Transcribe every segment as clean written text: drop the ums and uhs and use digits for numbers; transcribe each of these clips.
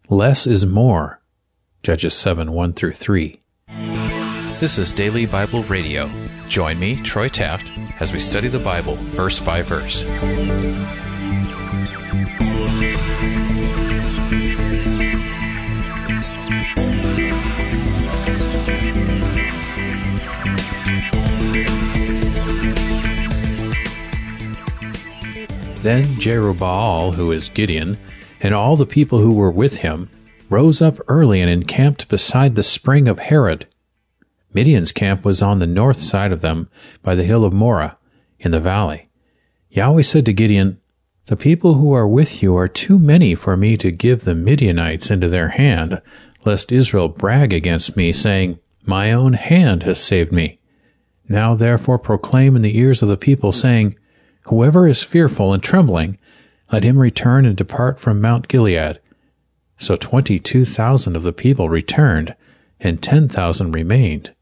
less is more. Judges 7, 1 through 3. This is Daily Bible Radio. Join me, Troy Taft, as we study the Bible verse by verse. Then Jerubbaal, who is Gideon, and all the people who were with him, rose up early and encamped beside the spring of Harod. Midian's camp was on the north side of them, by the hill of Moreh, in the valley. Yahweh said to Gideon, "The people who are with you are too many for me to give the Midianites into their hand, lest Israel brag against me, saying, 'My own hand has saved me.' Now therefore proclaim in the ears of the people, saying, 'Whoever is fearful and trembling, let him return and depart from Mount Gilead.' So 22,000 of the people returned, and 10,000 remained."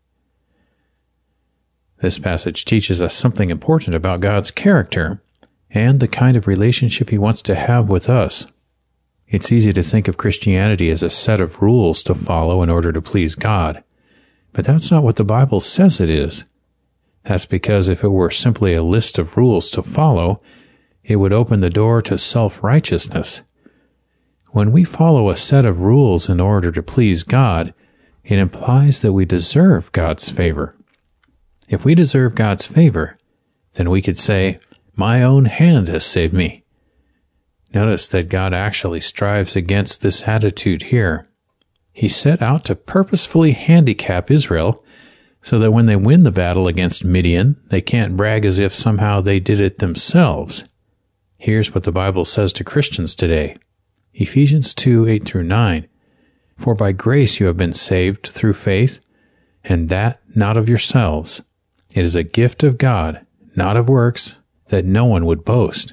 This passage teaches us something important about God's character and the kind of relationship He wants to have with us. It's easy to think of Christianity as a set of rules to follow in order to please God, but that's not what the Bible says it is. That's because if it were simply a list of rules to follow, it would open the door to self-righteousness. When we follow a set of rules in order to please God, it implies that we deserve God's favor. If we deserve God's favor, then we could say, "My own hand has saved me." Notice that God actually strives against this attitude here. He set out to purposefully handicap Israel so that when they win the battle against Midian, they can't brag as if somehow they did it themselves. Here's what the Bible says to Christians today. Ephesians 2, 8 through 9. "For by grace you have been saved through faith, and that not of yourselves. It is a gift of God, not of works, that no one would boast."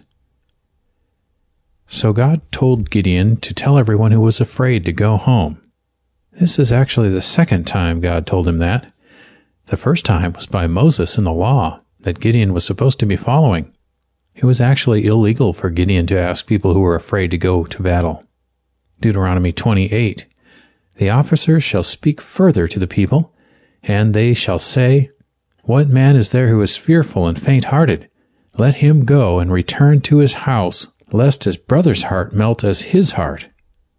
So God told Gideon to tell everyone who was afraid to go home. This is actually the second time God told him that. The first time was by Moses and the law that Gideon was supposed to be following. It was actually illegal for Gideon to ask people who were afraid to go to battle. Deuteronomy 28. "The officers shall speak further to the people, and they shall say, 'What man is there who is fearful and faint-hearted? Let him go and return to his house, lest his brother's heart melt as his heart.'"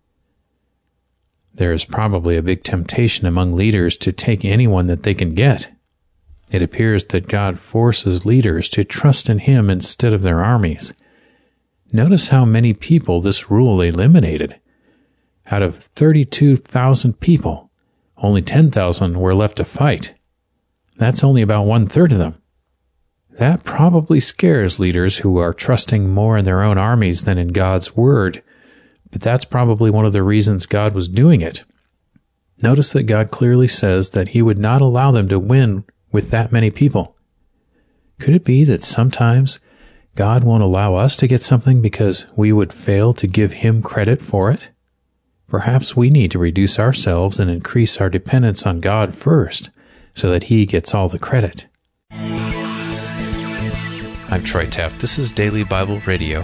There is probably a big temptation among leaders to take anyone that they can get. It appears that God forces leaders to trust in Him instead of their armies. Notice how many people this rule eliminated. Out of 32,000 people, only 10,000 were left to fight. That's only about 1/3 of them. That probably scares leaders who are trusting more in their own armies than in God's Word, but that's probably one of the reasons God was doing it. Notice that God clearly says that He would not allow them to win with that many people. Could it be that sometimes God won't allow us to get something because we would fail to give Him credit for it? Perhaps we need to reduce ourselves and increase our dependence on God first, so that He gets all the credit. I'm Troy Taft. This is Daily Bible Radio.